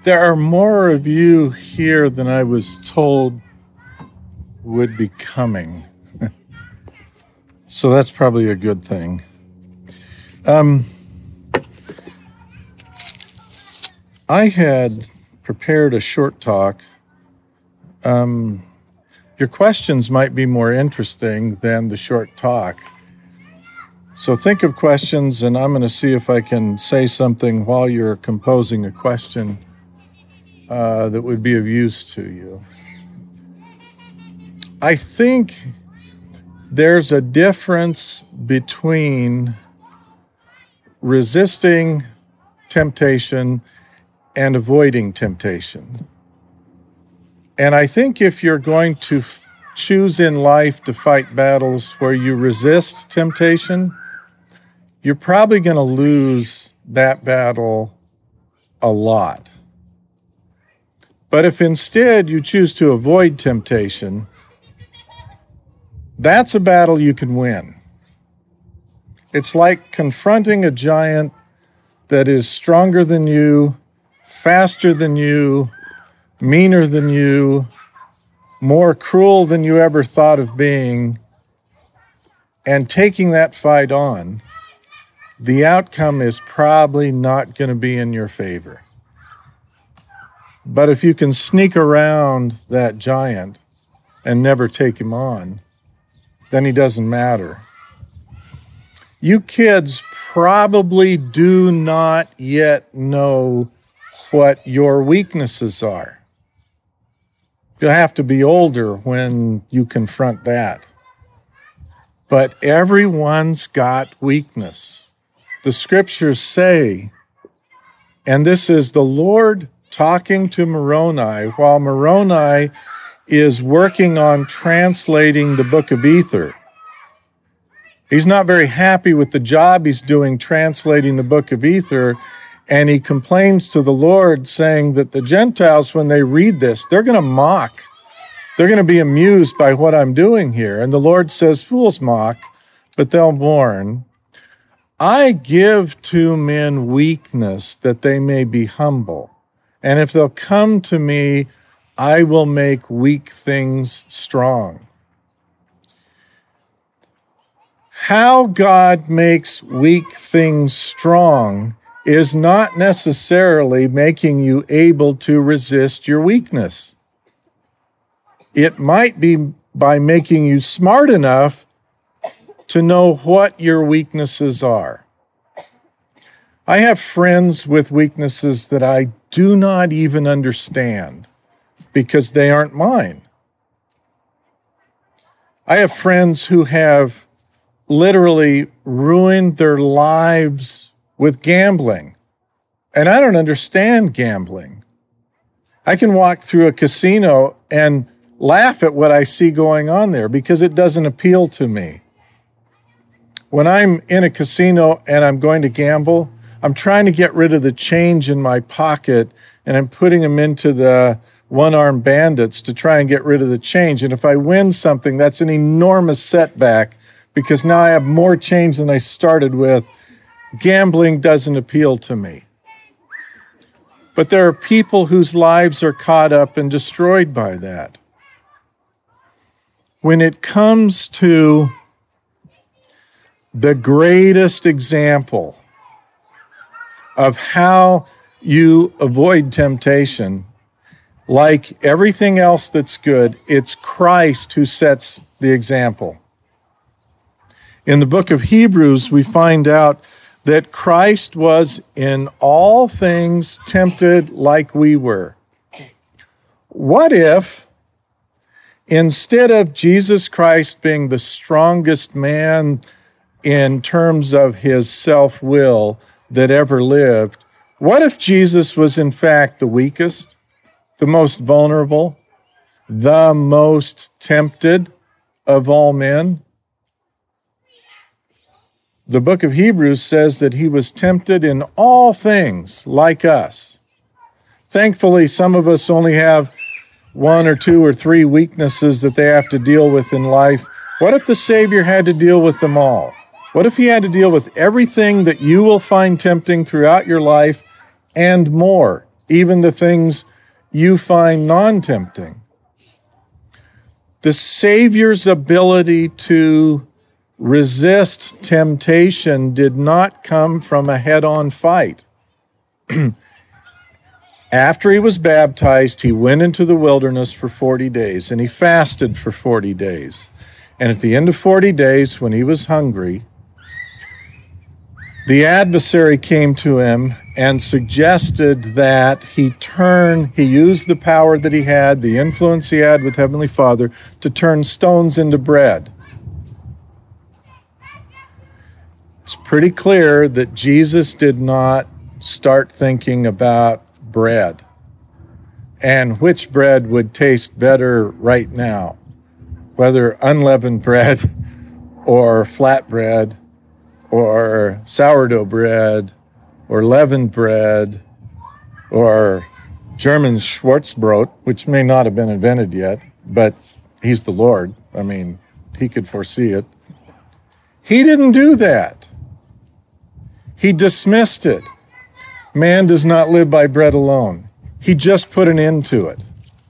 There are more of you here than I was told would be coming. So that's probably a good thing. I had prepared a short talk. Your questions might be more interesting than the short talk. So think of questions, and I'm going to see if I can say something while you're composing a question that would be of use to you. I think there's a difference between resisting temptation and avoiding temptation. And I think if you're going to choose in life to fight battles where you resist temptation, you're probably going to lose that battle a lot. But if instead you choose to avoid temptation, that's a battle you can win. It's like confronting a giant that is stronger than you, faster than you, meaner than you, more cruel than you ever thought of being, and taking that fight on. The outcome is probably not going to be in your favor. But if you can sneak around that giant and never take him on, then he doesn't matter. You kids probably do not yet know what your weaknesses are. You'll have to be older when you confront that. But everyone's got weakness. The scriptures say, and this is the Lord talking to Moroni while Moroni is working on translating the book of Ether. He's not very happy with the job he's doing translating the book of Ether, and he complains to the Lord, saying that the Gentiles, when they read this, they're going to mock. They're going to be amused by what I'm doing here. And the Lord says, fools mock, but they'll mourn. I give to men weakness that they may be humble. And if they'll come to me, I will make weak things strong. How God makes weak things strong is not necessarily making you able to resist your weakness. It might be by making you smart enough to know what your weaknesses are. I have friends with weaknesses that I do not even understand because they aren't mine. I have friends who have literally ruined their lives with gambling, and I don't understand gambling. I can walk through a casino and laugh at what I see going on there because it doesn't appeal to me. When I'm in a casino and I'm going to gamble, I'm trying to get rid of the change in my pocket, and I'm putting them into the one-armed bandits to try and get rid of the change. And if I win something, that's an enormous setback because now I have more change than I started with. Gambling doesn't appeal to me. But there are people whose lives are caught up and destroyed by that. When it comes to the greatest example of how you avoid temptation, like everything else that's good, it's Christ who sets the example. In the book of Hebrews, we find out that Christ was in all things tempted like we were. What if, instead of Jesus Christ being the strongest man in terms of his self-will that ever lived, what if Jesus was in fact the weakest, the most vulnerable, the most tempted of all men? The book of Hebrews says that he was tempted in all things like us. Thankfully, some of us only have 1 or 2 or 3 weaknesses that they have to deal with in life. What if the Savior had to deal with them all? What if he had to deal with everything that you will find tempting throughout your life and more? even the things you find non-tempting. The Savior's ability to resist temptation did not come from a head-on fight. After he was baptized, he went into the wilderness for 40 days, and he fasted for 40 days. And at the end of 40 days, when he was hungry, the adversary came to him and suggested that he used the power that he had, the influence he had with Heavenly Father, to turn stones into bread. It's pretty clear that Jesus did not start thinking about bread and which bread would taste better right now, whether unleavened bread or flat bread or sourdough bread or leavened bread or German Schwarzbrot, which may not have been invented yet, but he's the Lord. I mean, he could foresee it. He didn't do that. He dismissed it. Man does not live by bread alone. He just put an end to it.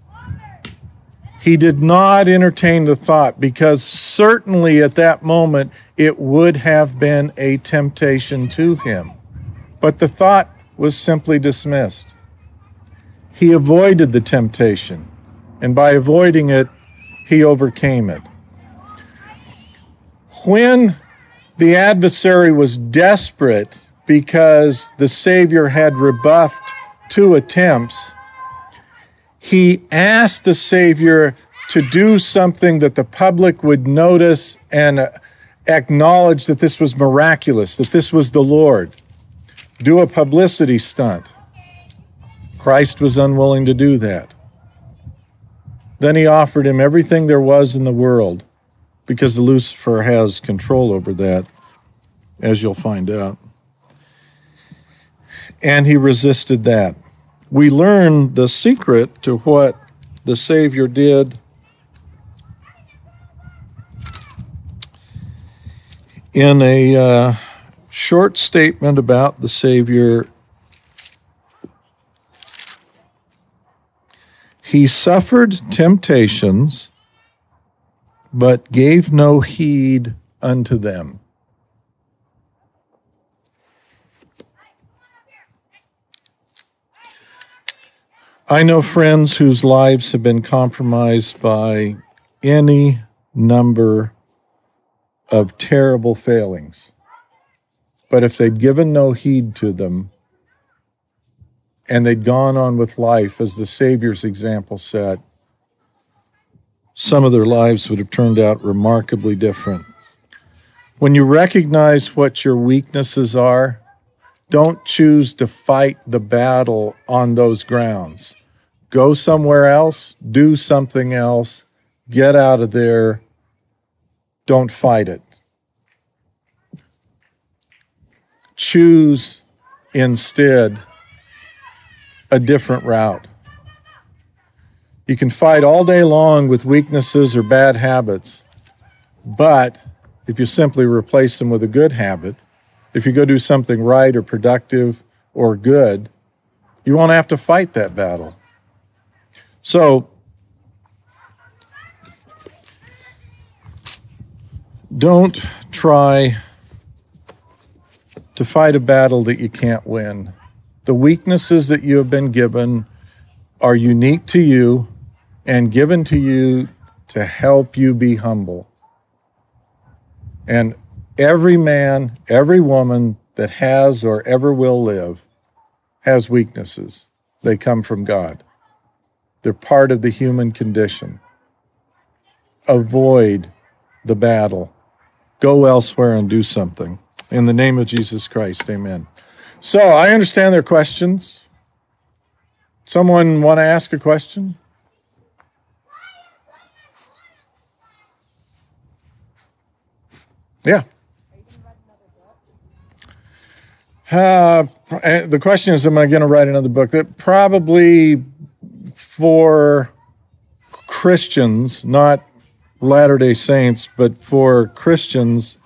He did not entertain the thought, because certainly at that moment it would have been a temptation to him. But the thought was simply dismissed. He avoided the temptation, and by avoiding it, he overcame it. When the adversary was desperate because the Savior had rebuffed 2 attempts, he asked the Savior to do something that the public would notice and acknowledge that this was miraculous, that this was the Lord. Do a publicity stunt. Christ was unwilling to do that. Then he offered him everything there was in the world, because Lucifer has control over that, as you'll find out. And he resisted that. We learn the secret to what the Savior did in a short statement about the Savior. He suffered temptations, but gave no heed unto them. I know friends whose lives have been compromised by any number of terrible failings. But if they'd given no heed to them, and they'd gone on with life, as the Savior's example said, some of their lives would have turned out remarkably different. When you recognize what your weaknesses are, don't choose to fight the battle on those grounds. Go somewhere else, do something else, get out of there, don't fight it. Choose instead a different route. You can fight all day long with weaknesses or bad habits, but if you simply replace them with a good habit, if you go do something right or productive or good, you won't have to fight that battle. So, don't try to fight a battle that you can't win. The weaknesses that you have been given are unique to you and given to you to help you be humble. And every man, every woman that has or ever will live has weaknesses. They come from God. They're part of the human condition. Avoid the battle. Go elsewhere and do something. In the name of Jesus Christ, amen. So, I understand their questions. Someone want to ask a question? Yeah. The question is, am I going to write another book? That probably for Christians, not Latter-day Saints, but for Christians.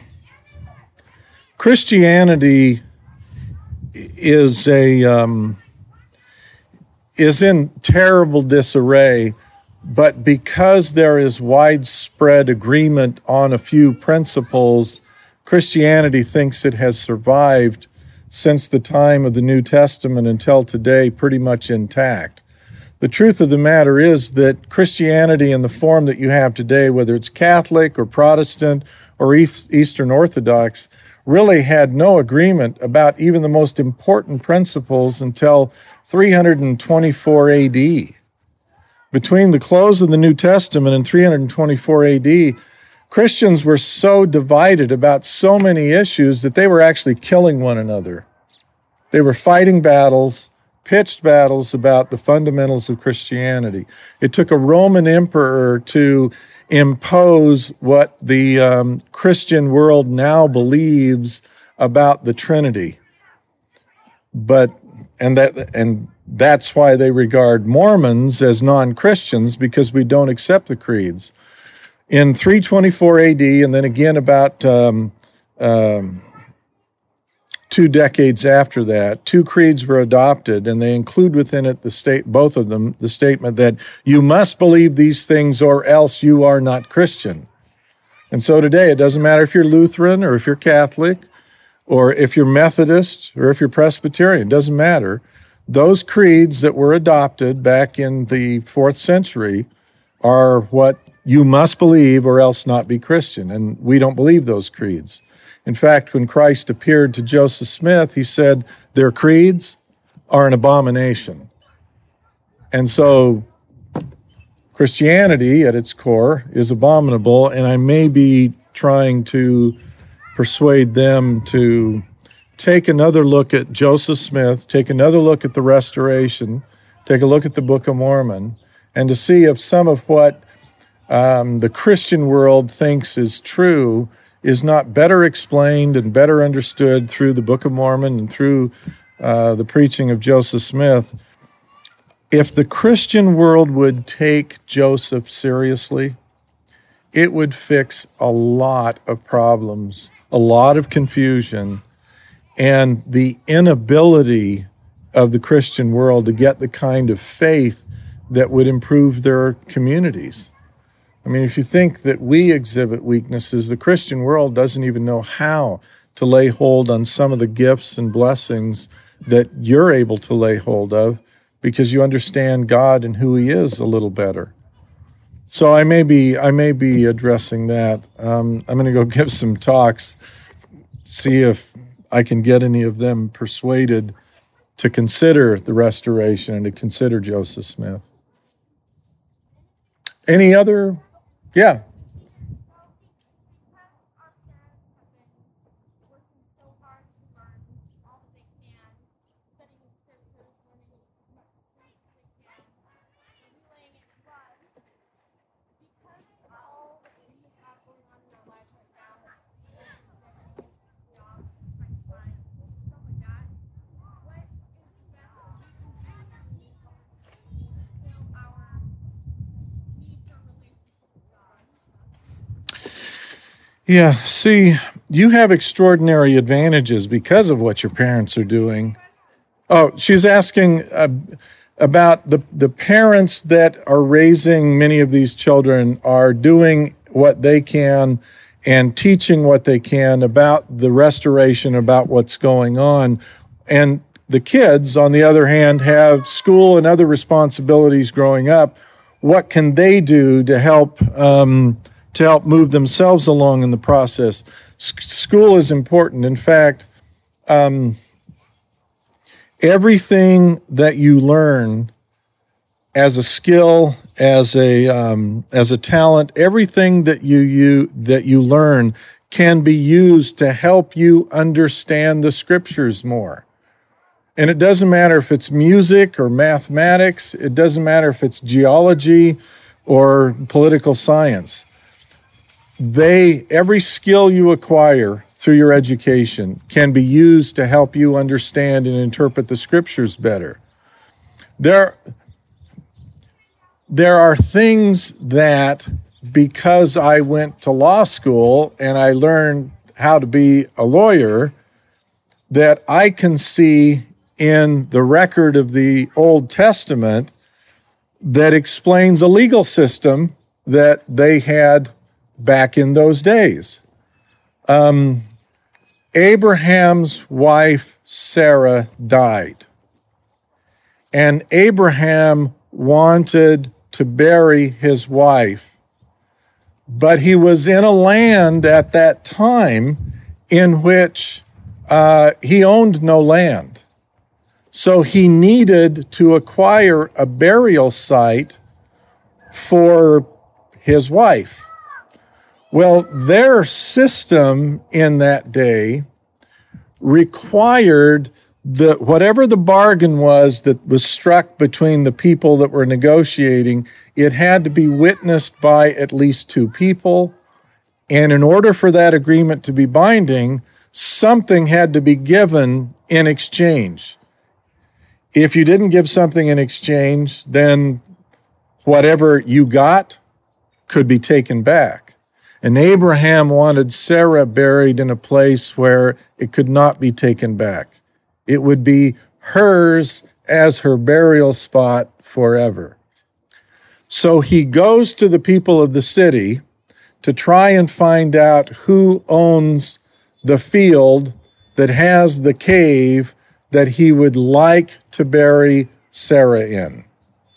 Christianity is is in terrible disarray, but because there is widespread agreement on a few principles, Christianity thinks it has survived since the time of the New Testament until today pretty much intact. The truth of the matter is that Christianity in the form that you have today, whether it's Catholic or Protestant or Eastern Orthodox, really had no agreement about even the most important principles until 324 AD. Between the close of the New Testament and 324 AD, Christians were so divided about so many issues that they were actually killing one another. They were fighting battles, pitched battles about the fundamentals of Christianity. It took a Roman emperor to impose what the Christian world now believes about the Trinity. And that's why they regard Mormons as non-Christians, because we don't accept the creeds. In 324 AD, and then again about 2 decades after that, 2 creeds were adopted, and they include within it both of them, the statement that you must believe these things or else you are not Christian. And so today, it doesn't matter if you're Lutheran or if you're Catholic or if you're Methodist or if you're Presbyterian, it doesn't matter. Those creeds that were adopted back in the 4th century are what you must believe or else not be Christian, and we don't believe those creeds. In fact, when Christ appeared to Joseph Smith, he said, their creeds are an abomination. And so Christianity at its core is abominable, and I may be trying to persuade them to take another look at Joseph Smith, take another look at the Restoration, take a look at the Book of Mormon, and to see if some of what the Christian world thinks is true is not better explained and better understood through the Book of Mormon and through the preaching of Joseph Smith. If the Christian world would take Joseph seriously, it would fix a lot of problems, a lot of confusion, and the inability of the Christian world to get the kind of faith that would improve their communities. I mean, if you think that we exhibit weaknesses, the Christian world doesn't even know how to lay hold on some of the gifts and blessings that you're able to lay hold of because you understand God and who He is a little better. So I may be addressing that. I'm going to go give some talks, see if I can get any of them persuaded to consider the Restoration and to consider Joseph Smith. Any other? Yeah. Yeah, see, you have extraordinary advantages because of what your parents are doing. Oh, she's asking about the parents that are raising many of these children are doing what they can and teaching what they can about the Restoration, about what's going on. And the kids, on the other hand, have school and other responsibilities growing up. What can they do to help move themselves along in the process? School is important. In fact, everything that you learn as a skill, as a talent, everything that you learn can be used to help you understand the Scriptures more. And it doesn't matter if it's music or mathematics. It doesn't matter if it's geology or political science. Every skill you acquire through your education can be used to help you understand and interpret the Scriptures better. There are things that, because I went to law school and I learned how to be a lawyer, that I can see in the record of the Old Testament that explains a legal system that they had back in those days. Abraham's wife, Sarah, died. And Abraham wanted to bury his wife, but he was in a land at that time in which he owned no land. So he needed to acquire a burial site for his wife. Well, their system in that day required whatever the bargain was that was struck between the people that were negotiating, it had to be witnessed by at least two people. And in order for that agreement to be binding, something had to be given in exchange. If you didn't give something in exchange, then whatever you got could be taken back. And Abraham wanted Sarah buried in a place where it could not be taken back. It would be hers as her burial spot forever. So he goes to the people of the city to try and find out who owns the field that has the cave that he would like to bury Sarah in.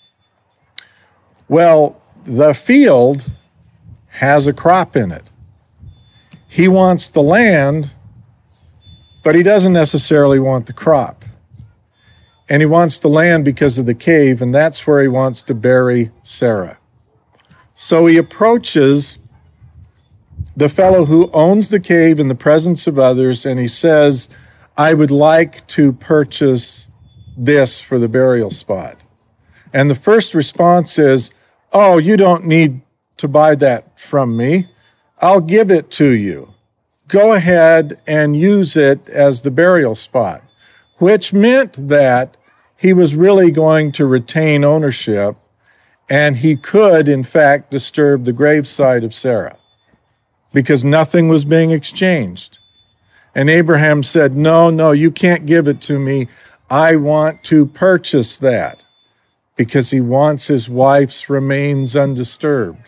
Well, the field has a crop in it. He wants the land, but he doesn't necessarily want the crop. And he wants the land because of the cave, and that's where he wants to bury Sarah. So he approaches the fellow who owns the cave in the presence of others, and he says, I would like to purchase this for the burial spot. And the first response is, oh, you don't need to buy that from me. I'll give it to you. Go ahead and use it as the burial spot, which meant that he was really going to retain ownership, and he could, in fact, disturb the gravesite of Sarah because nothing was being exchanged. And Abraham said, no, you can't give it to me. I want to purchase that, because he wants his wife's remains undisturbed.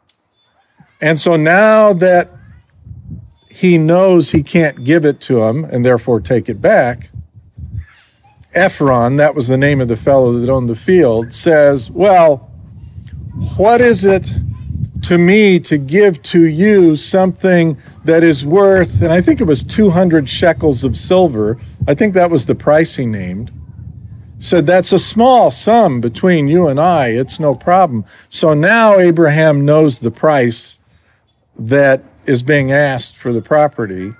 And so now that he knows he can't give it to him and therefore take it back, Ephron, that was the name of the fellow that owned the field, says, well, what is it to me to give to you something that is worth, and I think it was 200 shekels of silver. I think that was the price he named. Said, that's a small sum between you and I. It's no problem. So now Abraham knows the price that is being asked for the property.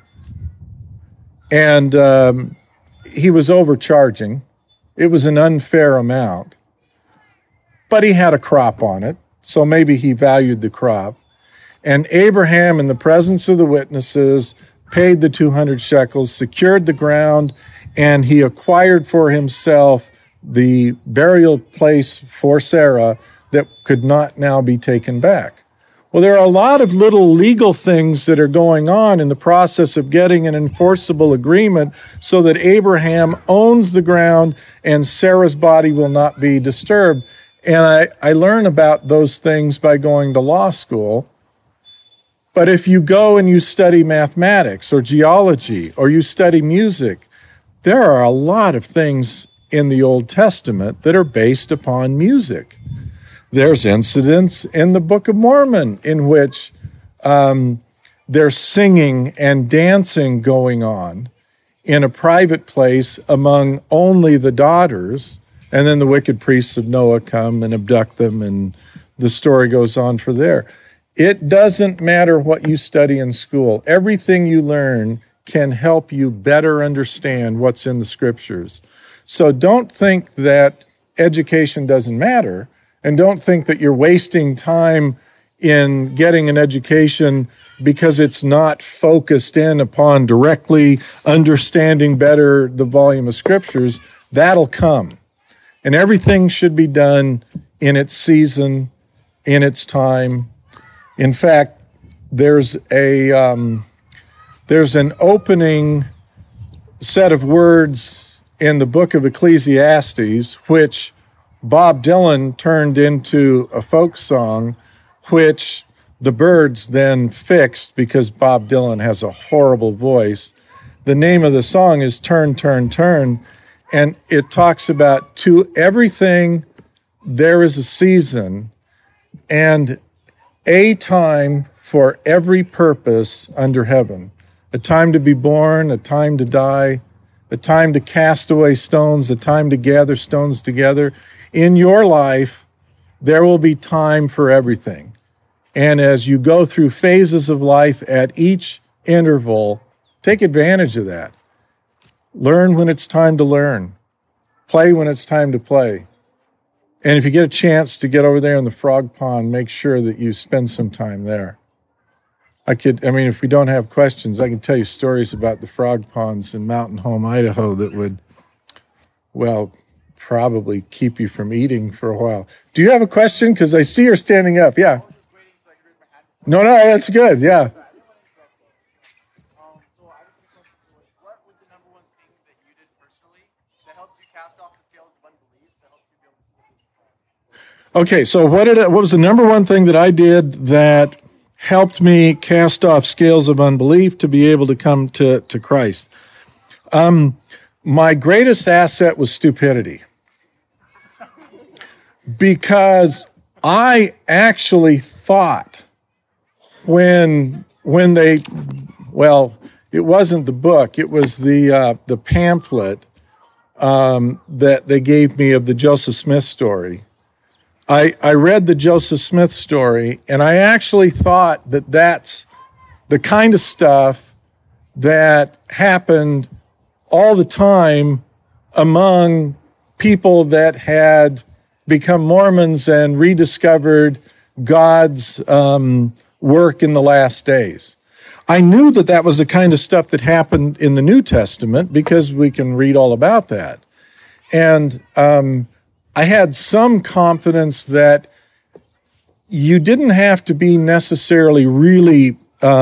And he was overcharging. It was an unfair amount. But he had a crop on it, so maybe he valued the crop. And Abraham, in the presence of the witnesses, paid the 200 shekels, secured the ground, and he acquired for himself the burial place for Sarah that could not now be taken back. Well, there are a lot of little legal things that are going on in the process of getting an enforceable agreement so that Abraham owns the ground and Sarah's body will not be disturbed. And I learn about those things by going to law school. But if you go and you study mathematics or geology or you study music, there are a lot of things in the Old Testament that are based upon music. There's incidents in the Book of Mormon in which there's singing and dancing going on in a private place among only the daughters, and then the wicked priests of Noah come and abduct them, and the story goes on for there. It doesn't matter what you study in school. Everything you learn can help you better understand what's in the scriptures. So don't think that education doesn't matter, and don't think that you're wasting time in getting an education because it's not focused in upon directly understanding better the volume of scriptures. That'll come. And everything should be done in its season, in its time. In fact, there's an opening set of words in the book of Ecclesiastes, which Bob Dylan turned into a folk song, which the Byrds then fixed because Bob Dylan has a horrible voice. The name of the song is Turn, Turn, Turn, and it talks about to everything there is a season and a time for every purpose under heaven. A time to be born, a time to die, a time to cast away stones, a time to gather stones together. In your life, there will be time for everything. And as you go through phases of life at each interval, take advantage of that. Learn when it's time to learn. Play when it's time to play. And if you get a chance to get over there in the frog pond, make sure that you spend some time there. If we don't have questions, I can tell you stories about the frog ponds in Mountain Home, Idaho that would, probably keep you from eating for a while. Do you have a question? Because I see her standing up. Yeah. No, that's good. Yeah. Okay, so what was the number one thing that I did that helped me cast off scales of unbelief to be able to come to Christ? My greatest asset was stupidity. Because I actually thought when they, it wasn't the book, it was the pamphlet that they gave me of the Joseph Smith story. I read the Joseph Smith story, and I actually thought that that's the kind of stuff that happened all the time among people that had become Mormons and rediscovered God's work in the last days. I knew that that was the kind of stuff that happened in the New Testament because we can read all about that. And I had some confidence that you didn't have to be necessarily really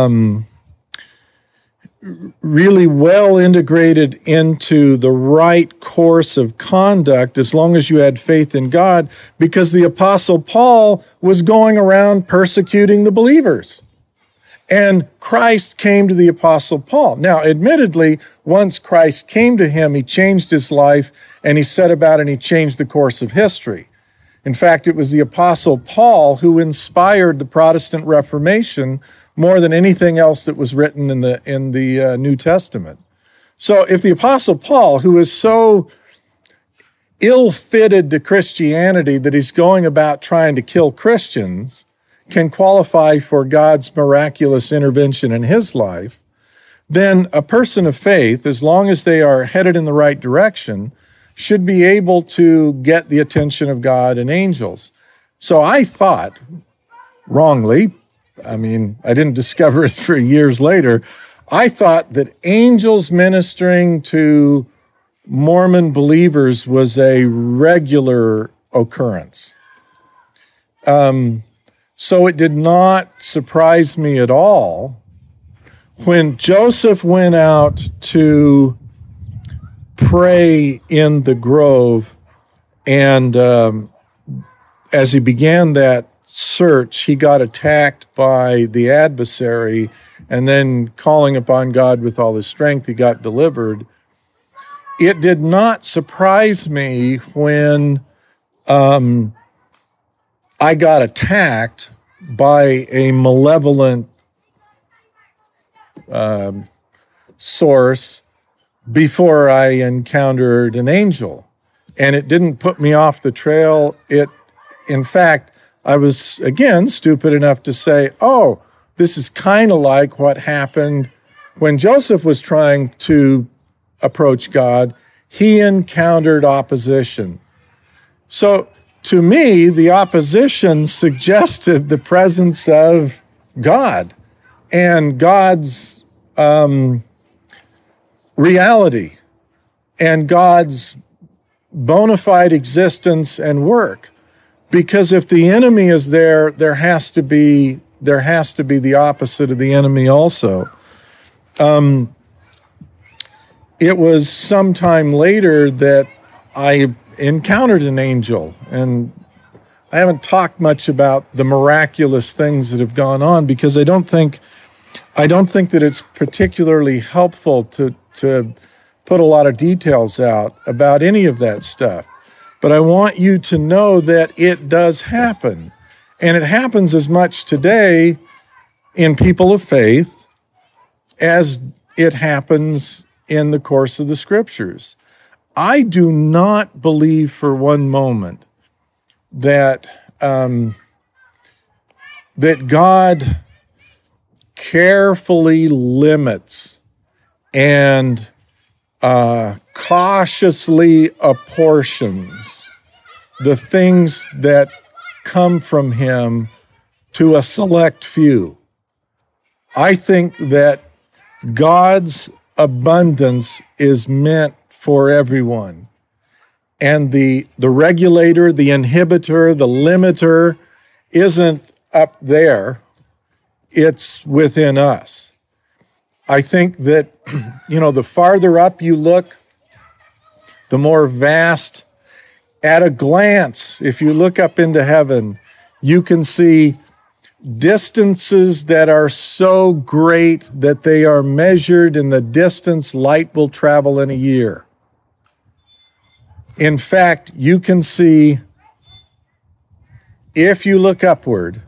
well integrated into the right course of conduct as long as you had faith in God, because the Apostle Paul was going around persecuting the believers. And Christ came to the Apostle Paul. Now, admittedly, once Christ came to him, he changed his life, and he set about and he changed the course of history. In fact, it was the Apostle Paul who inspired the Protestant Reformation more than anything else that was written in the New Testament. So if the Apostle Paul, who is so ill-fitted to Christianity that he's going about trying to kill Christians, can qualify for God's miraculous intervention in his life, then a person of faith, as long as they are headed in the right direction, should be able to get the attention of God and angels. So I thought, wrongly, I didn't discover it for years later, I thought that angels ministering to Mormon believers was a regular occurrence. So it did not surprise me at all when Joseph went out to pray in the grove, and as he began that search, he got attacked by the adversary, and then calling upon God with all his strength, he got delivered. It did not surprise me when I got attacked by a malevolent source before I encountered an angel. And it didn't put me off the trail. In fact, I was, again, stupid enough to say, oh, this is kind of like what happened when Joseph was trying to approach God. He encountered opposition. So, to me, the opposition suggested the presence of God and God's reality and God's bona fide existence and work. Because if the enemy is there, there has to be the opposite of the enemy also. it was sometime later that I encountered an angel, and I haven't talked much about the miraculous things that have gone on because I don't think that it's particularly helpful to put a lot of details out about any of that stuff. But I want you to know that it does happen. And it happens as much today in people of faith as it happens in the course of the scriptures. I do not believe for one moment that that God carefully limits and cautiously apportions the things that come from him to a select few. I think that God's abundance is meant for everyone. And the regulator, the inhibitor, the limiter isn't up there. It's within us. I think that, the farther up you look, the more vast. At a glance, if you look up into heaven, you can see distances that are so great that they are measured in the distance light will travel in a year. In fact, you can see, if you look upward,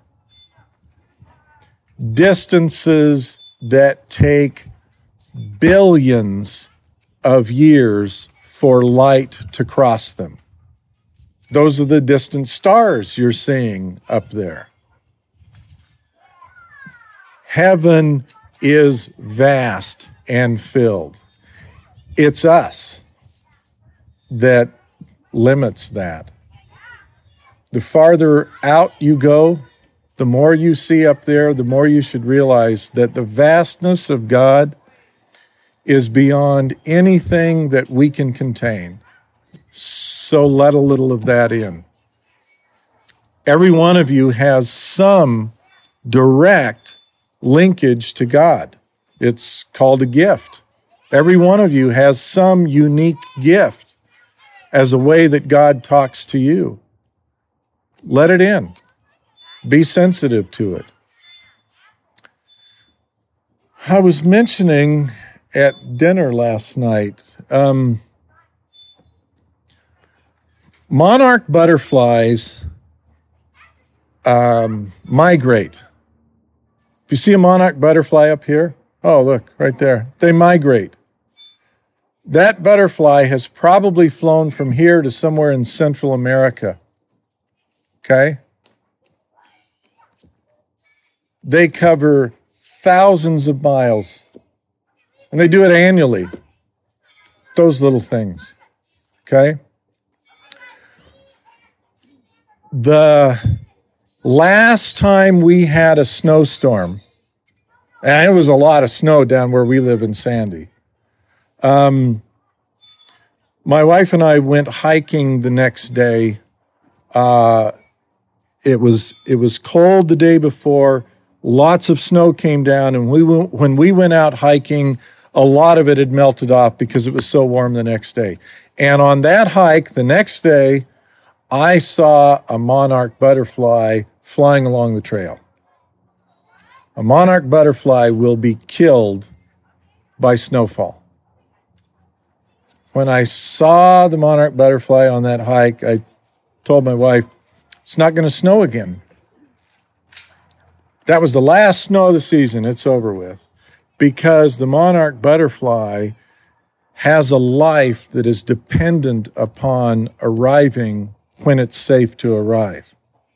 distances that take billions of years for light to cross them. Those are the distant stars you're seeing up there. Heaven is vast and filled. It's us that limits that. The farther out you go, the more you see up there, the more you should realize that the vastness of God is beyond anything that we can contain. So let a little of that in. Every one of you has some direct linkage to God. It's called a gift. Every one of you has some unique gift as a way that God talks to you. Let it in. Be sensitive to it. I was mentioning at dinner last night, monarch butterflies migrate. You see a monarch butterfly up here? Oh, look, right there. They migrate. That butterfly has probably flown from here to somewhere in Central America. Okay? They cover thousands of miles. And they do it annually. Those little things. Okay? The last time we had a snowstorm, and it was a lot of snow down where we live in Sandy, my wife and I went hiking the next day. It was cold the day before. Lots of snow came down, and when we went out hiking, a lot of it had melted off because it was so warm the next day. And on that hike the next day, I saw a monarch butterfly flying along the trail. A monarch butterfly will be killed by snowfall. When I saw the monarch butterfly on that hike, I told my wife, it's not going to snow again. That was the last snow of the season. It's over with. Because the monarch butterfly has a life that is dependent upon arriving when it's safe to arrive.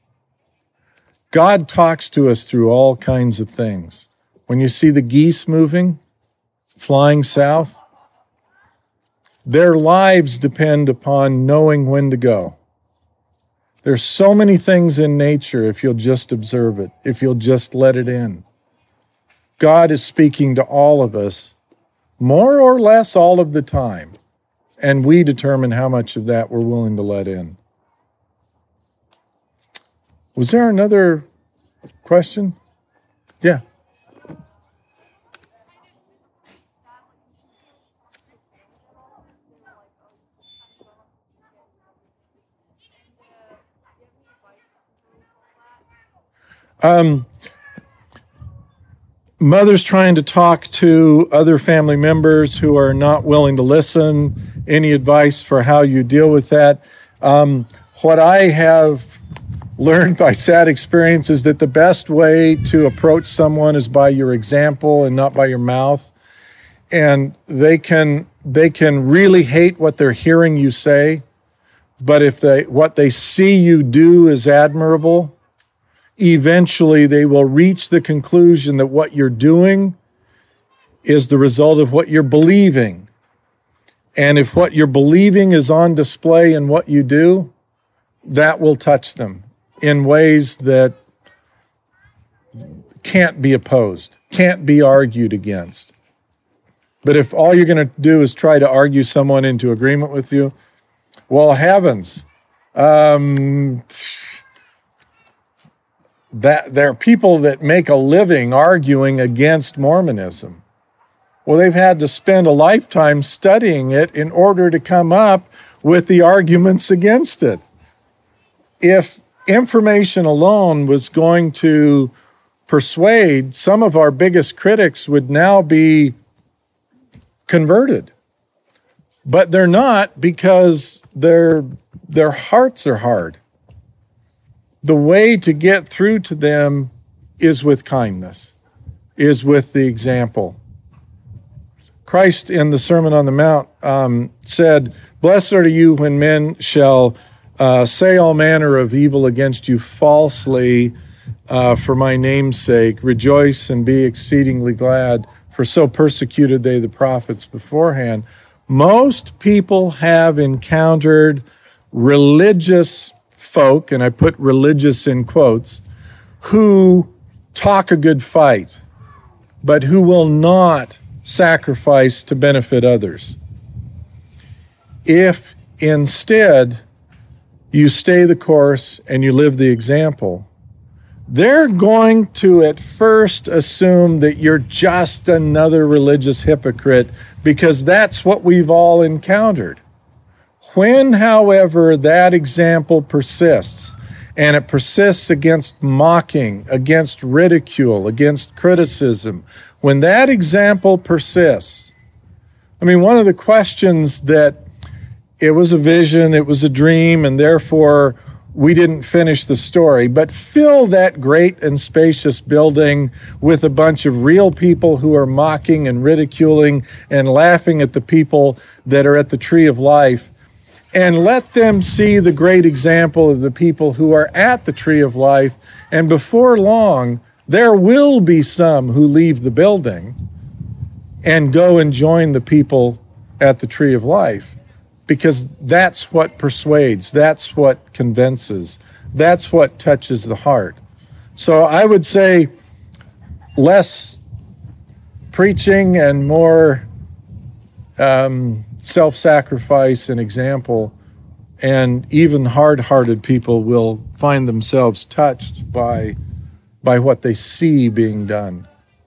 God talks to us through all kinds of things. When you see the geese moving, flying south, their lives depend upon knowing when to go. There's so many things in nature if you'll just observe it, if you'll just let it in. God is speaking to all of us, more or less all of the time, and we determine how much of that we're willing to let in. Was there another question? Yeah. Mothers trying to talk to other family members who are not willing to listen. Any advice for how you deal with that? What I have learned by sad experience is that the best way to approach someone is by your example and not by your mouth. And they can really hate what they're hearing you say, but if what they see you do is admirable, eventually they will reach the conclusion that what you're doing is the result of what you're believing. And if what you're believing is on display in what you do, that will touch them in ways that can't be opposed, can't be argued against. But if all you're going to do is try to argue someone into agreement with you, well, heavens, that there are people that make a living arguing against Mormonism. Well, they've had to spend a lifetime studying it in order to come up with the arguments against it. If information alone was going to persuade, some of our biggest critics would now be converted. But they're not, because their hearts are hard. The way to get through to them is with kindness, is with the example. Christ in the Sermon on the Mount said, "Blessed are you when men shall say all manner of evil against you falsely for my name's sake. Rejoice and be exceedingly glad, for so persecuted they the prophets beforehand." Most people have encountered religious folk, and I put religious in quotes, who talk a good fight, but who will not sacrifice to benefit others. If instead you stay the course and you live the example, they're going to at first assume that you're just another religious hypocrite, because that's what we've all encountered. When, however, that example persists, and it persists against mocking, against ridicule, against criticism, when that example persists, I mean, one of the questions that it was a vision, it was a dream, and therefore we didn't finish the story, but fill that great and spacious building with a bunch of real people who are mocking and ridiculing and laughing at the people that are at the tree of life, and let them see the great example of the people who are at the tree of life. And before long, there will be some who leave the building and go and join the people at the tree of life, because that's what persuades, that's what convinces, that's what touches the heart. So I would say less preaching and more self-sacrifice and example, and even hard-hearted people will find themselves touched by what they see being done.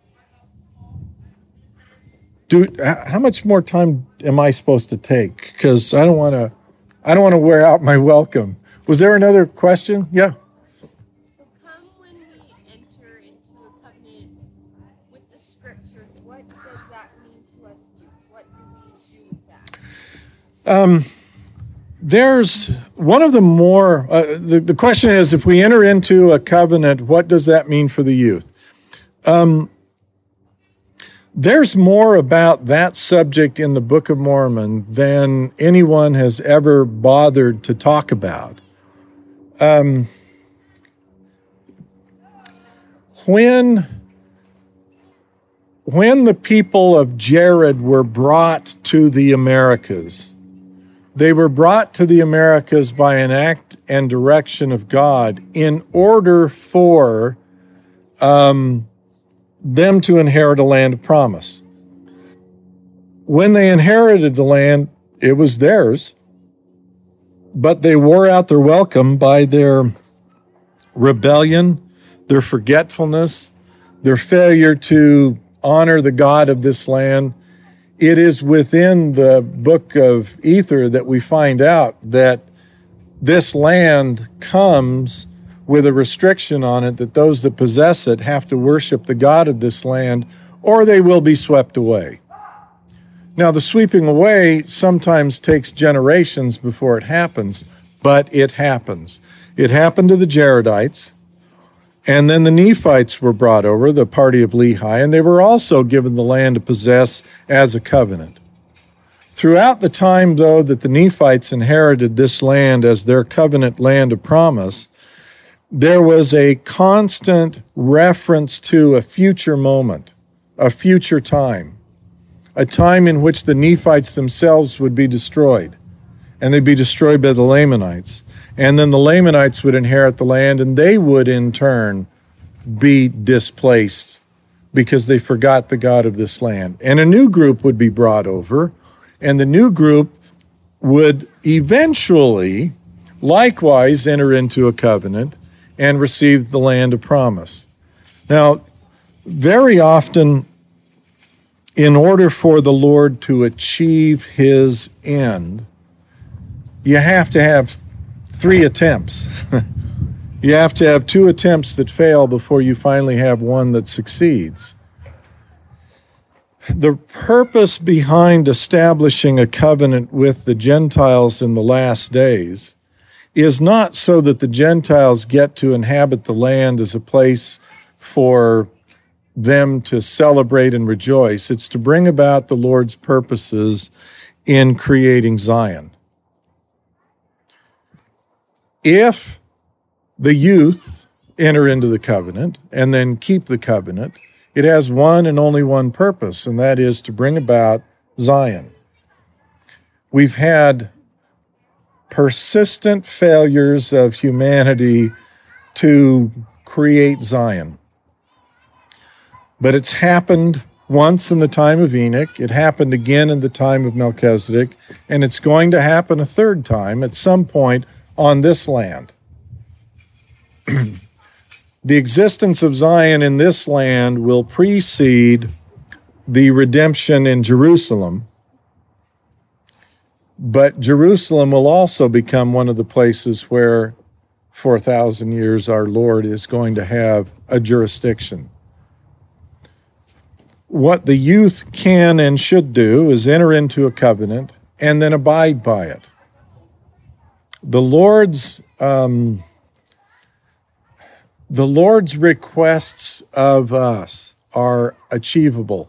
How much more time am I supposed to take? Because I don't want to wear out my welcome. Was there another question? Yeah. So come when we enter into a covenant with the scriptures, what does that mean to us youth? What do we do with that? There's one of the more, the question is, if we enter into a covenant, what does that mean for the youth? There's more about that subject in the Book of Mormon than anyone has ever bothered to talk about. When the people of Jared were brought to the Americas, they were brought to the Americas by an act and direction of God in order for them to inherit a land of promise. When they inherited the land, it was theirs, but they wore out their welcome by their rebellion, their forgetfulness, their failure to honor the God of this land. It is within the book of Ether that we find out that this land comes with a restriction on it that those that possess it have to worship the God of this land, or they will be swept away. Now, the sweeping away sometimes takes generations before it happens, but it happens. It happened to the Jaredites, and then the Nephites were brought over, the party of Lehi, and they were also given the land to possess as a covenant. Throughout the time, though, that the Nephites inherited this land as their covenant land of promise, there was a constant reference to a future moment, a future time, a time in which the Nephites themselves would be destroyed, and they'd be destroyed by the Lamanites. And then the Lamanites would inherit the land, and they would in turn be displaced because they forgot the God of this land. And a new group would be brought over, and the new group would eventually likewise enter into a covenant and receive the land of promise. Now, very often, in order for the Lord to achieve his end, you have to have 3 attempts. You have to have 2 attempts that fail before you finally have one that succeeds. The purpose behind establishing a covenant with the Gentiles in the last days is not so that the Gentiles get to inhabit the land as a place for them to celebrate and rejoice. It's to bring about the Lord's purposes in creating Zion. If the youth enter into the covenant and then keep the covenant, it has one and only one purpose, and that is to bring about Zion. We've had persistent failures of humanity to create Zion. But it's happened once in the time of Enoch, it happened again in the time of Melchizedek, and it's going to happen a third time at some point on this land. The existence of Zion in this land will precede the redemption in Jerusalem, but Jerusalem will also become one of the places where for 1,000 years our Lord is going to have a jurisdiction. What the youth can and should do is enter into a covenant and then abide by it. The Lord's requests of us are achievable.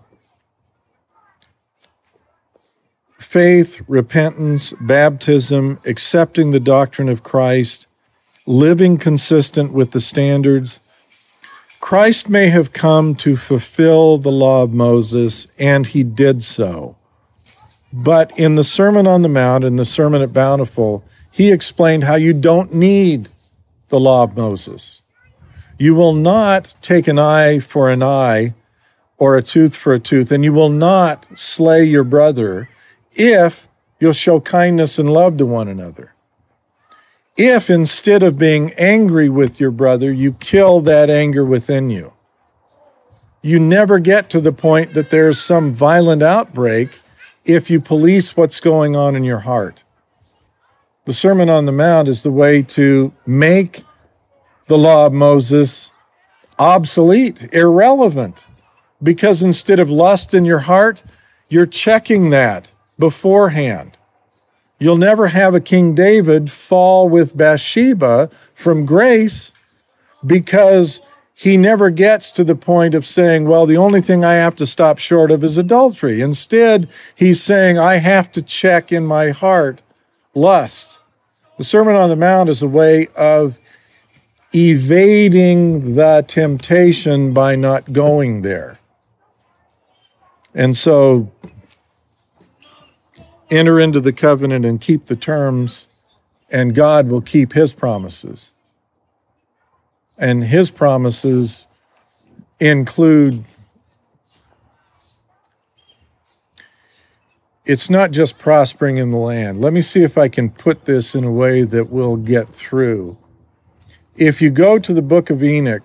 Faith, repentance, baptism, accepting the doctrine of Christ, living consistent with the standards. Christ may have come to fulfill the law of Moses, and he did so. But in the Sermon on the Mount and the Sermon at Bountiful, he explained how you don't need the law of Moses. You will not take an eye for an eye or a tooth for a tooth, and you will not slay your brother if you'll show kindness and love to one another. If instead of being angry with your brother, you kill that anger within you. You never get to the point that there's some violent outbreak if you police what's going on in your heart. The Sermon on the Mount is the way to make the law of Moses obsolete, irrelevant, because instead of lust in your heart, you're checking that beforehand. You'll never have a King David fall with Bathsheba from grace because he never gets to the point of saying, well, the only thing I have to stop short of is adultery. Instead, he's saying, I have to check in my heart lust. The Sermon on the Mount is a way of evading the temptation by not going there. And so, enter into the covenant and keep the terms, and God will keep his promises. And his promises include, it's not just prospering in the land. Let me see if I can put this in a way that we'll get through. If you go to the book of Enoch,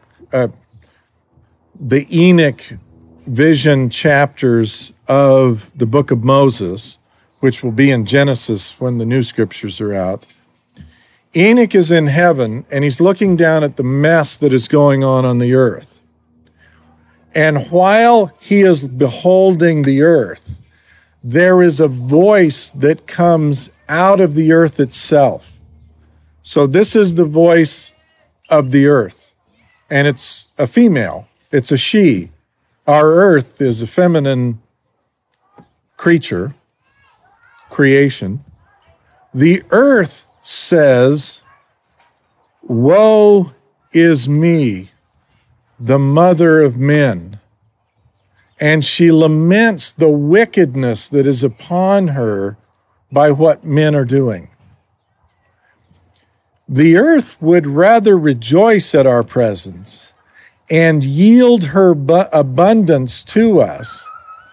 the Enoch vision chapters of the book of Moses, which will be in Genesis when the new scriptures are out, Enoch is in heaven, and he's looking down at the mess that is going on the earth. And while he is beholding the earth, there is a voice that comes out of the earth itself. So this is the voice of the earth, and it's a female. It's a she. Our earth is a feminine creation. The earth says, "Woe is me, the mother of men." And she laments the wickedness that is upon her by what men are doing. The earth would rather rejoice at our presence and yield her abundance to us.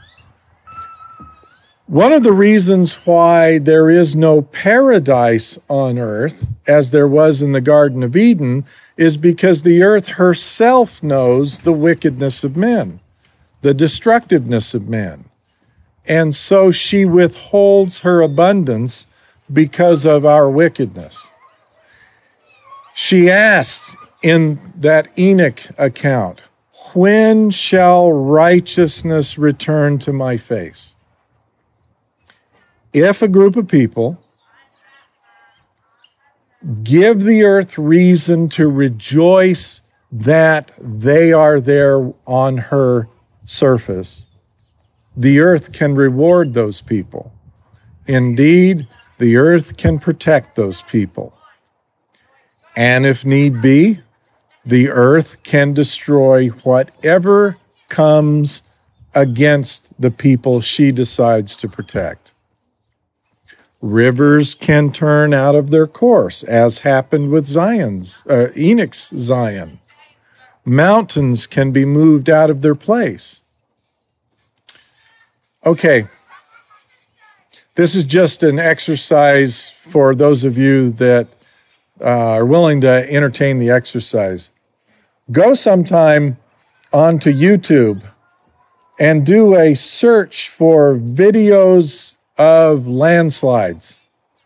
One of the reasons why there is no paradise on earth, as there was in the Garden of Eden, is because the earth herself knows the wickedness of men, the destructiveness of men. And so she withholds her abundance because of our wickedness. She asks in that Enoch account, "When shall righteousness return to my face?" If a group of people give the earth reason to rejoice that they are there on her surface, the earth can reward those people. Indeed, the earth can protect those people. And if need be, the earth can destroy whatever comes against the people she decides to protect. Rivers can turn out of their course, as happened with Enoch's Zion. Mountains can be moved out of their place. Okay, this is just an exercise for those of you that are willing to entertain the exercise. Go sometime onto YouTube and do a search for videos of landslides.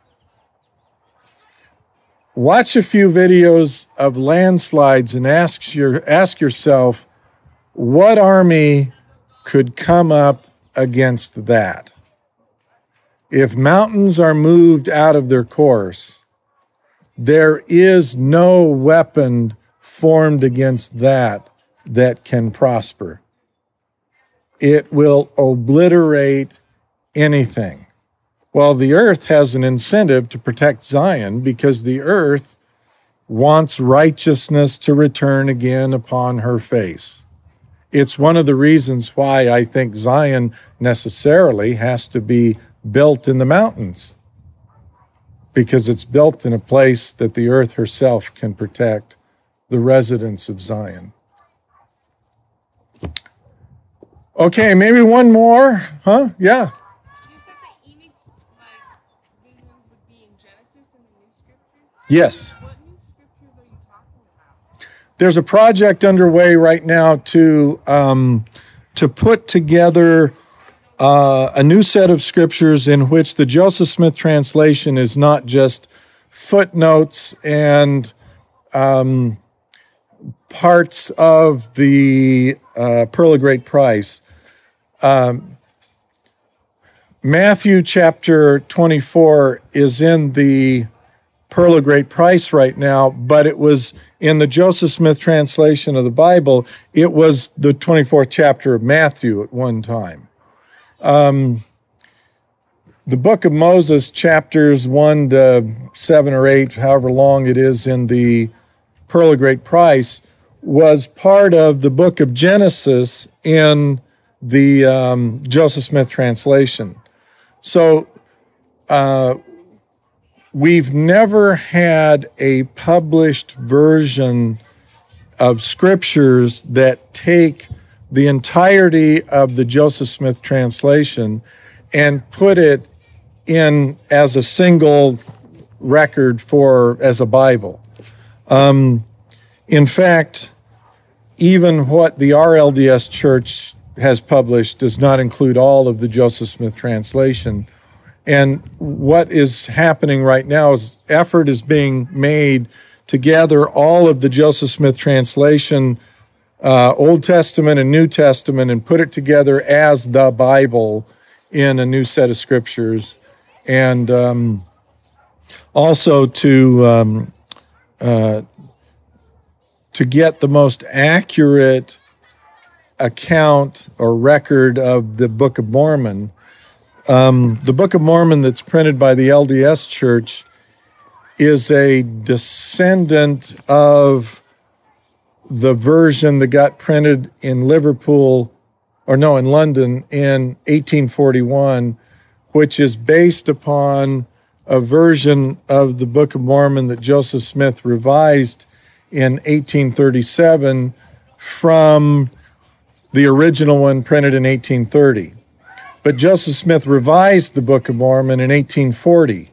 Watch a few videos of landslides and ask yourself, what army could come up against that? If mountains are moved out of their course, there is no weapon formed against that can prosper. It will obliterate anything. Well, the earth has an incentive to protect Zion because the earth wants righteousness to return again upon her face. It's one of the reasons why I think Zion necessarily has to be built in the mountains, because it's built in a place that the earth herself can protect the residents of Zion. Okay, maybe one more, huh? Yeah. Yes. What new scriptures are you talking about? There's a project underway right now to put together a new set of scriptures in which the Joseph Smith translation is not just footnotes and parts of the Pearl of Great Price. Matthew chapter 24 is in the Pearl of Great Price right now, but it was in the Joseph Smith translation of the Bible. It was the 24th chapter of Matthew at one time. The book of Moses, chapters 1 to 7 or 8, however long it is in the Pearl of Great Price, was part of the book of Genesis in the Joseph Smith translation. So, we've never had a published version of scriptures that take the entirety of the Joseph Smith translation and put it in as a single record as a Bible. In fact, even what the RLDS Church has published does not include all of the Joseph Smith translation. And what is happening right now is effort is being made to gather all of the Joseph Smith translation, Old Testament and New Testament, and put it together as the Bible in a new set of scriptures. And also to get the most accurate account or record of the Book of Mormon. The Book of Mormon that's printed by the LDS Church is a descendant of the version that got printed in London in 1841, which is based upon a version of the Book of Mormon that Joseph Smith revised in 1837 from the original one printed in 1830. But Joseph Smith revised the Book of Mormon in 1840.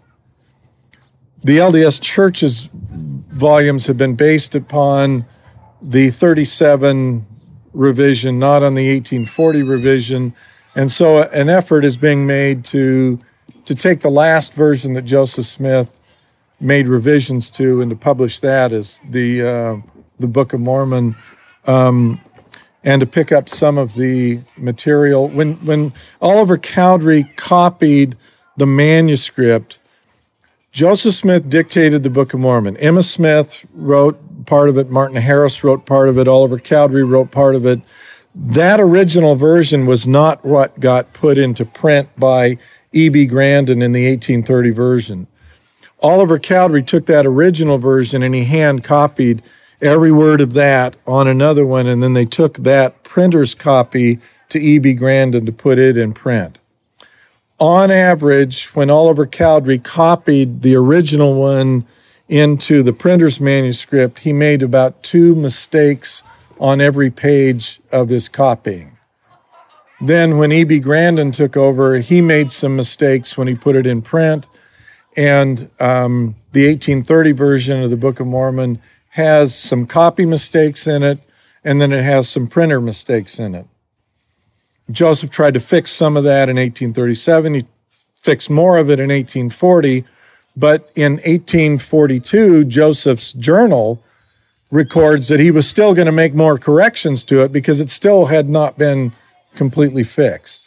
The LDS Church's volumes have been based upon the 37 revision, not on the 1840 revision. And so an effort is being made to take the last version that Joseph Smith made revisions to and to publish that as the Book of Mormon, and to pick up some of the material. When Oliver Cowdery copied the manuscript, Joseph Smith dictated the Book of Mormon. Emma Smith wrote part of it. Martin Harris wrote part of it. Oliver Cowdery wrote part of it. That original version was not what got put into print by E.B. Grandin in the 1830 version. Oliver Cowdery took that original version and he hand copied every word of that on another one, and then they took that printer's copy to E.B. Grandin to put it in print. On average, when Oliver Cowdery copied the original one into the printer's manuscript, he made about 2 mistakes on every page of his copying. Then when E.B. Grandin took over, he made some mistakes when he put it in print, and the 1830 version of the Book of Mormon has some copy mistakes in it, and then it has some printer mistakes in it. Joseph tried to fix some of that in 1837. He fixed more of it in 1840, but in 1842, Joseph's journal records that he was still going to make more corrections to it because it still had not been completely fixed.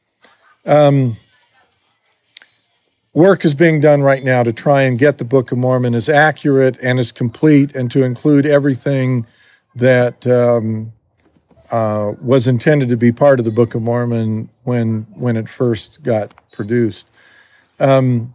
Work is being done right now to try and get the Book of Mormon as accurate and as complete, and to include everything that was intended to be part of the Book of Mormon when it first got produced. The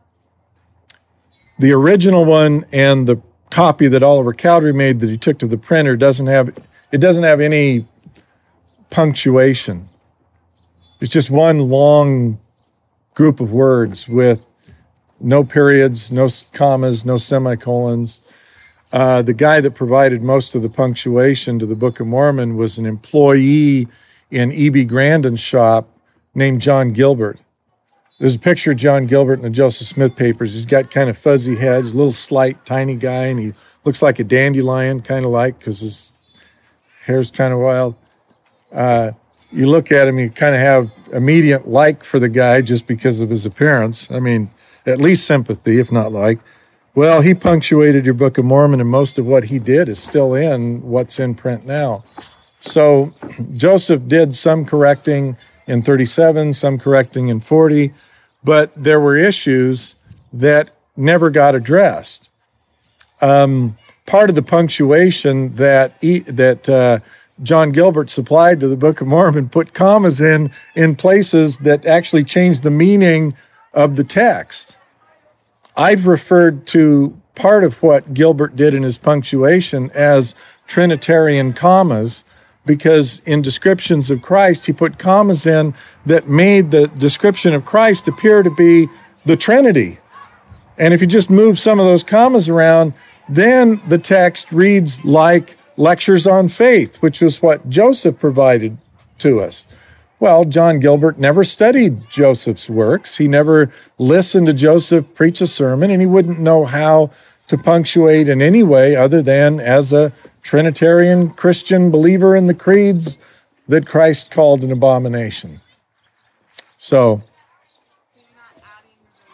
original one and the copy that Oliver Cowdery made that he took to the printer doesn't have any punctuation. It's just one long group of words with no periods, no commas, no semicolons. The guy that provided most of the punctuation to the Book of Mormon was an employee in E.B. Grandin's shop named John Gilbert. There's a picture of John Gilbert in the Joseph Smith papers. He's got kind of fuzzy head, a little slight, tiny guy, and he looks like a dandelion, kind of like, because his hair's kind of wild. You look at him, you kind of have immediate like for the guy just because of his appearance. I mean, at least sympathy, if not like. Well, he punctuated your Book of Mormon, and most of what he did is still in what's in print now. So Joseph did some correcting in 37, some correcting in 40, but there were issues that never got addressed. Part of the punctuation that John Gilbert supplied to the Book of Mormon put commas in places that actually changed the meaning of the text. I've referred to part of what Gilbert did in his punctuation as Trinitarian commas, because in descriptions of Christ, he put commas in that made the description of Christ appear to be the Trinity. And if you just move some of those commas around, then the text reads like Lectures on Faith, which was what Joseph provided to us. Well, John Gilbert never studied Joseph's works. He never listened to Joseph preach a sermon, and he wouldn't know how to punctuate in any way other than as a Trinitarian Christian believer in the creeds that Christ called an abomination. So you're not adding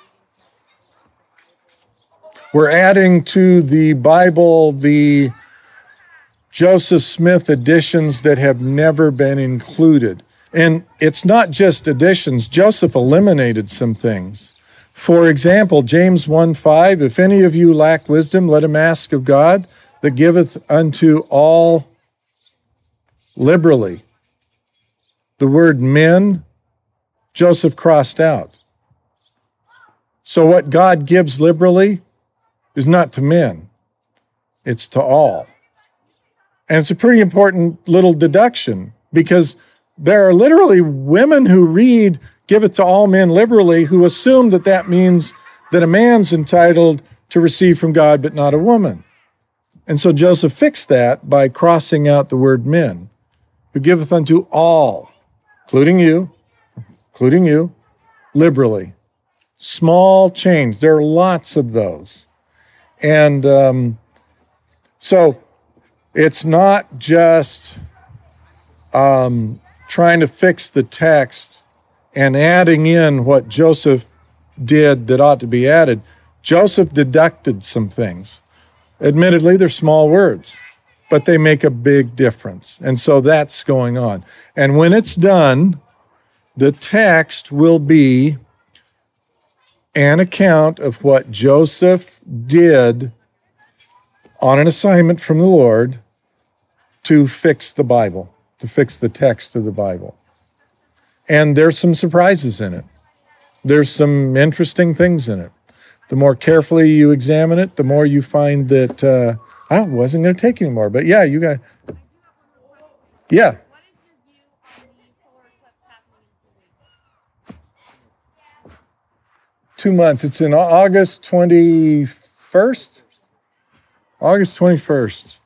We're adding to the Bible the Joseph Smith editions that have never been included. And it's not just additions. Joseph eliminated some things. For example, James 1:5, if any of you lack wisdom, let him ask of God that giveth unto all liberally. The word men, Joseph crossed out. So what God gives liberally is not to men, it's to all. And it's a pretty important little deduction, because there are literally women who read, give it to all men liberally, who assume that that means that a man's entitled to receive from God, but not a woman. And so Joseph fixed that by crossing out the word men, who giveth unto all, including you, liberally. Small change. There are lots of those. And so it's not just trying to fix the text and adding in what Joseph did that ought to be added. Joseph deducted some things. Admittedly, they're small words, but they make a big difference. And so that's going on. And when it's done, the text will be an account of what Joseph did on an assignment from the Lord to fix the Bible, to fix the text of the Bible. And there's some surprises in it. There's some interesting things in it. The more carefully you examine it, the more you find that, I wasn't going to take any more, but yeah, you got, yeah. What is your view on the solar eclipse happening in 2 weeks? 2 months. It's in August 21st. August 21st.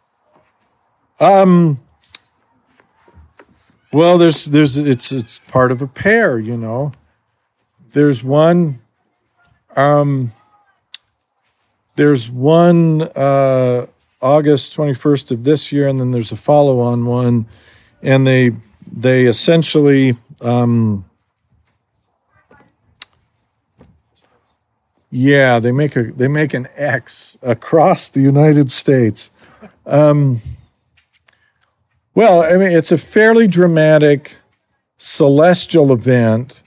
Well, it's part of a pair, you know. There's one August 21st of this year, and then there's a follow-on one, and they essentially they make an X across the United States. Well, I mean, it's a fairly dramatic celestial event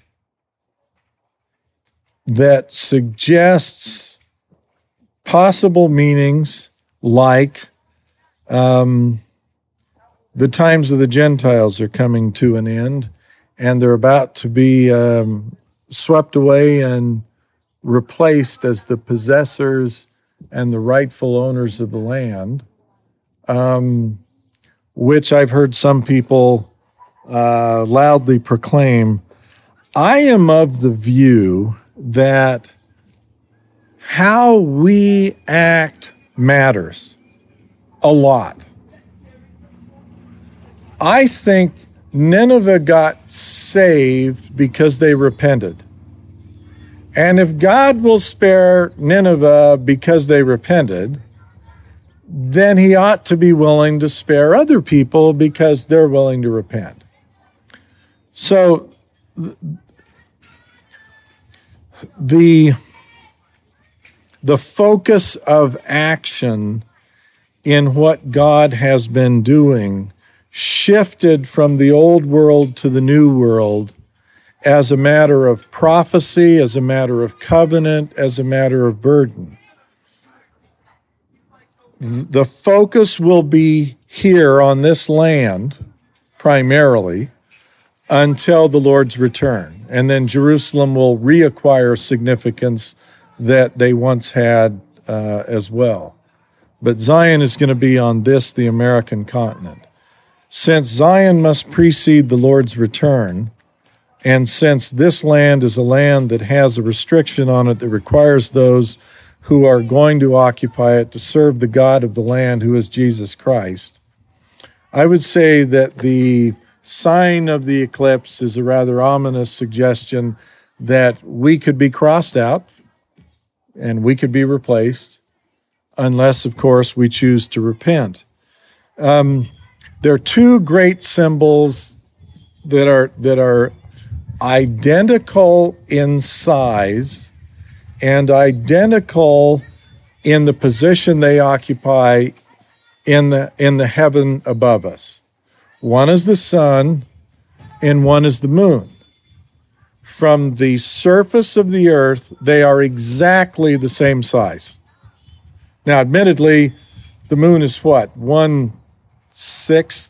that suggests possible meanings like the times of the Gentiles are coming to an end, and they're about to be swept away and replaced as the possessors and the rightful owners of the land, which I've heard some people loudly proclaim. I am of the view that how we act matters a lot. I think Nineveh got saved because they repented. And if God will spare Nineveh because they repented, then he ought to be willing to spare other people because they're willing to repent. So the focus of action in what God has been doing shifted from the old world to the new world as a matter of prophecy, as a matter of covenant, as a matter of burden. The focus will be here on this land, primarily, until the Lord's return. And then Jerusalem will reacquire significance that they once had as well. But Zion is going to be on this, the American continent. Since Zion must precede the Lord's return, and since this land is a land that has a restriction on it that requires those who are going to occupy it to serve the God of the land, who is Jesus Christ, I would say that the sign of the eclipse is a rather ominous suggestion that we could be crossed out and we could be replaced, unless, of course, we choose to repent. There are two great symbols that are identical in size and identical in the position they occupy in the heaven above us. One is the sun and one is the moon. From the surface of the earth, they are exactly the same size. Now, admittedly, the moon is what? 1/6?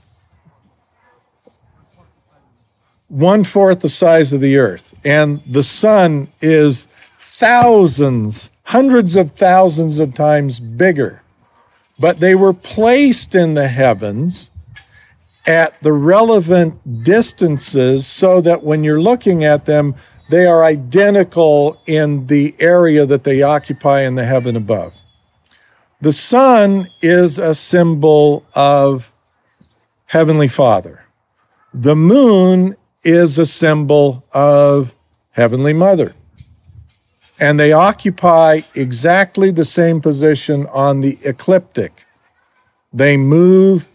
1/4 the size of the earth. And the sun is thousands, hundreds of thousands of times bigger. But they were placed in the heavens at the relevant distances so that when you're looking at them, they are identical in the area that they occupy in the heaven above. The sun is a symbol of Heavenly Father. The moon is a symbol of Heavenly Mother. And they occupy exactly the same position on the ecliptic. They move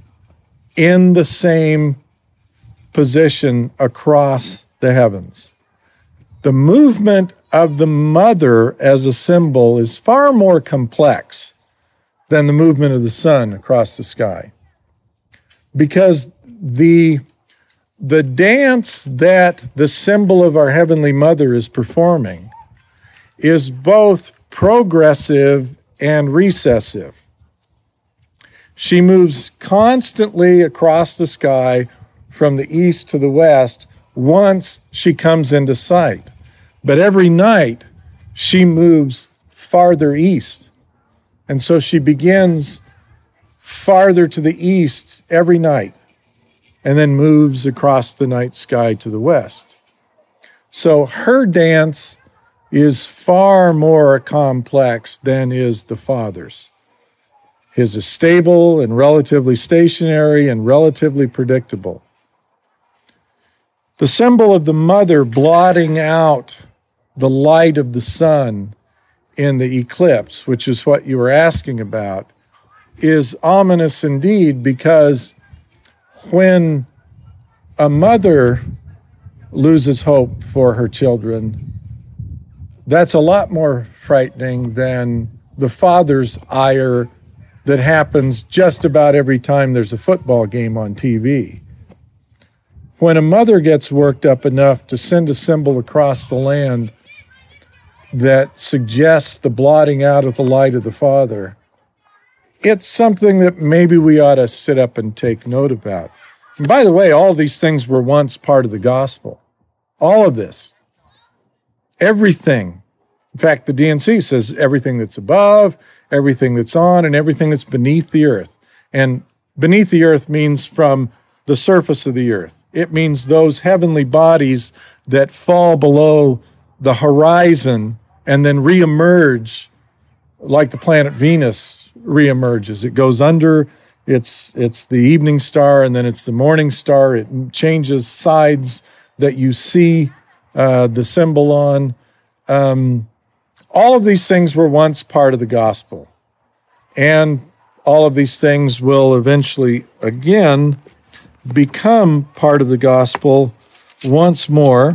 in the same position across the heavens. The movement of the mother as a symbol is far more complex than the movement of the sun across the sky. Because the dance that the symbol of our Heavenly Mother is performing is both progressive and recessive. She moves constantly across the sky from the east to the west once she comes into sight. But every night she moves farther east. And so she begins farther to the east every night and then moves across the night sky to the west. So her dance is far more complex than is the Father's. His is stable and relatively stationary and relatively predictable. The symbol of the mother blotting out the light of the sun in the eclipse, which is what you were asking about, is ominous indeed, because when a mother loses hope for her children, that's a lot more frightening than the father's ire that happens just about every time there's a football game on TV. When a mother gets worked up enough to send a symbol across the land that suggests the blotting out of the light of the Father, it's something that maybe we ought to sit up and take note about. And by the way, all these things were once part of the gospel. All of this. Everything. In fact, the D&C says everything that's above, everything that's on, and everything that's beneath the earth. And beneath the earth means from the surface of the earth. It means those heavenly bodies that fall below the horizon and then reemerge like the planet Venus reemerges. It goes under, it's the evening star, and then it's the morning star. It changes sides that you see the symbol on. All of these things were once part of the gospel. And all of these things will eventually, again, become part of the gospel once more.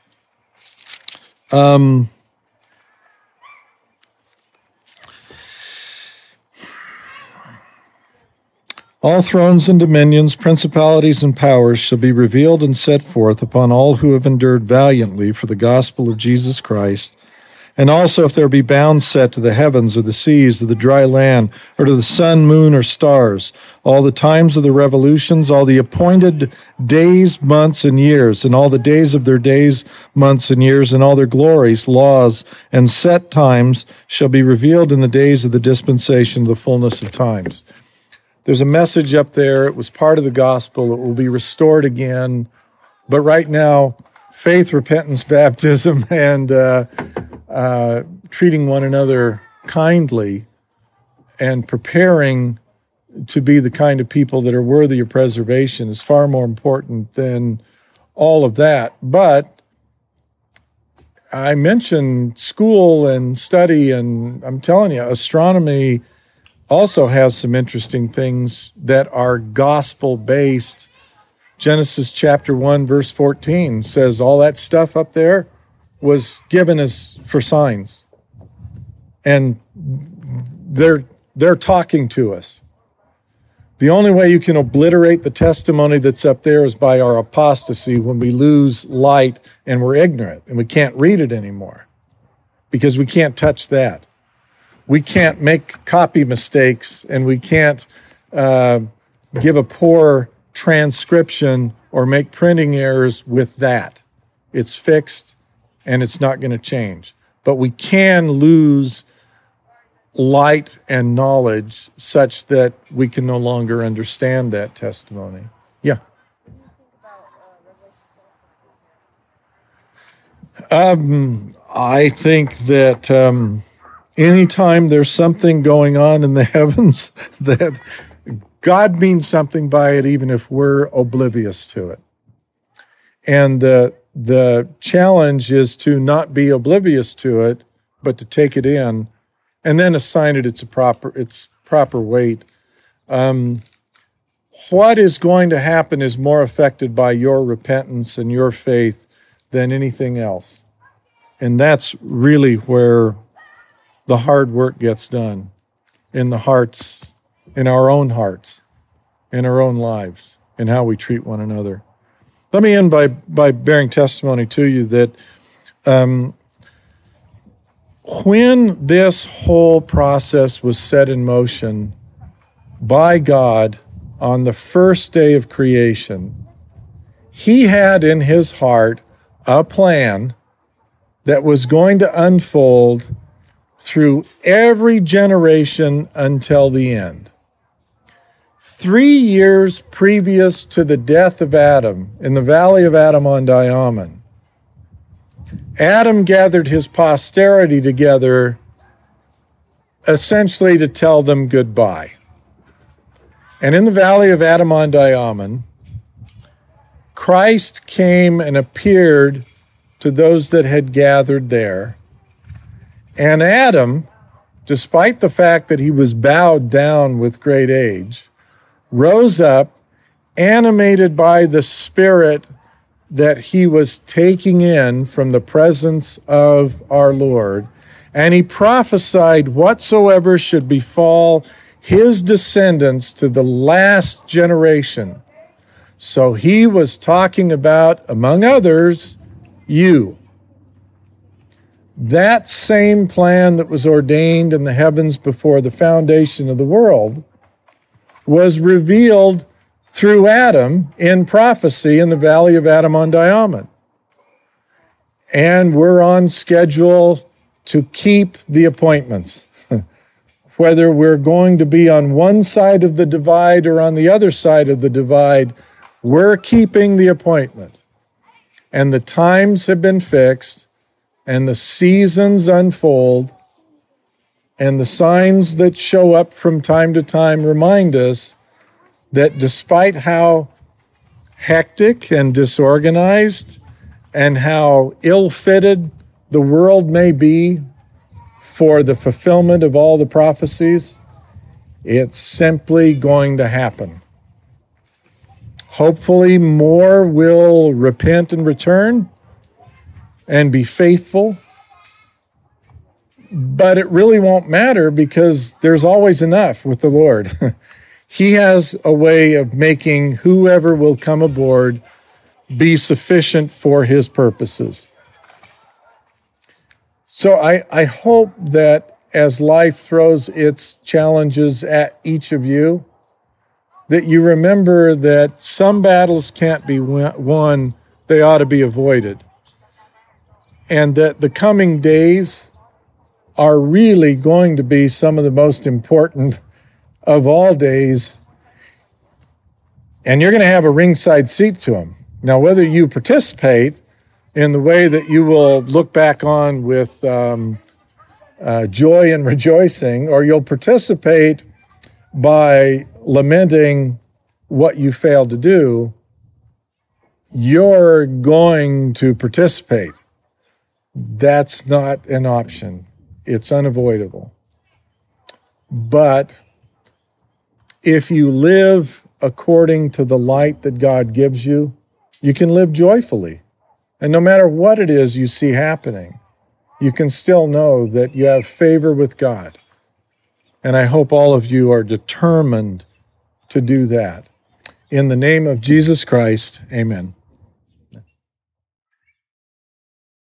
All thrones and dominions, principalities and powers shall be revealed and set forth upon all who have endured valiantly for the gospel of Jesus Christ. And also if there be bounds set to the heavens or the seas or the dry land or to the sun, moon, or stars, all the times of the revolutions, all the appointed days, months, and years, and all the days of their days, months, and years, and all their glories, laws, and set times shall be revealed in the days of the dispensation of the fullness of times. There's a message up there. It was part of the gospel. It will be restored again. But right now, faith, repentance, baptism, and treating one another kindly and preparing to be the kind of people that are worthy of preservation is far more important than all of that. But I mentioned school and study, and I'm telling you, astronomy also has some interesting things that are gospel-based. Genesis chapter 1, verse 14 says all that stuff up there was given as for signs. And they're talking to us. The only way you can obliterate the testimony that's up there is by our apostasy, when we lose light and we're ignorant and we can't read it anymore because we can't touch that. We can't make copy mistakes, and we can't give a poor transcription or make printing errors with that. It's fixed and it's not going to change. But we can lose light and knowledge such that we can no longer understand that testimony. Yeah. What do you think about Revelation 7? I think that anytime there's something going on in the heavens, that God means something by it, even if we're oblivious to it. And the challenge is to not be oblivious to it, but to take it in and then assign it its proper weight. What is going to happen is more affected by your repentance and your faith than anything else. And that's really where the hard work gets done, in the hearts, in our own hearts, in our own lives, in how we treat one another. Let me end by bearing testimony to you that when this whole process was set in motion by God on the first day of creation, He had in His heart a plan that was going to unfold through every generation until the end. 3 years previous to the death of Adam in the valley of Adam-on-Diamon, Adam gathered his posterity together essentially to tell them goodbye. And in the valley of Adam-on-Diamon, Christ came and appeared to those that had gathered there. And Adam, despite the fact that he was bowed down with great age, rose up, animated by the Spirit that he was taking in from the presence of our Lord, and he prophesied whatsoever should befall his descendants to the last generation. So he was talking about, among others, you. That same plan that was ordained in the heavens before the foundation of the world was revealed through Adam in prophecy in the valley of Adam-on-Diamon. And we're on schedule to keep the appointments. Whether we're going to be on one side of the divide or on the other side of the divide, we're keeping the appointment. And the times have been fixed, and the seasons unfold, and the signs that show up from time to time remind us that despite how hectic and disorganized and how ill-fitted the world may be for the fulfillment of all the prophecies, it's simply going to happen. Hopefully more will repent and return and be faithful, but it really won't matter because there's always enough with the Lord. He has a way of making whoever will come aboard be sufficient for His purposes. So I hope that as life throws its challenges at each of you, that you remember that some battles can't be won, they ought to be avoided. And that the coming days are really going to be some of the most important of all days, and you're going to have a ringside seat to them. Now, whether you participate in the way that you will look back on with joy and rejoicing, or you'll participate by lamenting what you failed to do, you're going to participate. That's not an option. It's unavoidable. But if you live according to the light that God gives you, you can live joyfully. And no matter what it is you see happening, you can still know that you have favor with God. And I hope all of you are determined to do that. In the name of Jesus Christ, amen.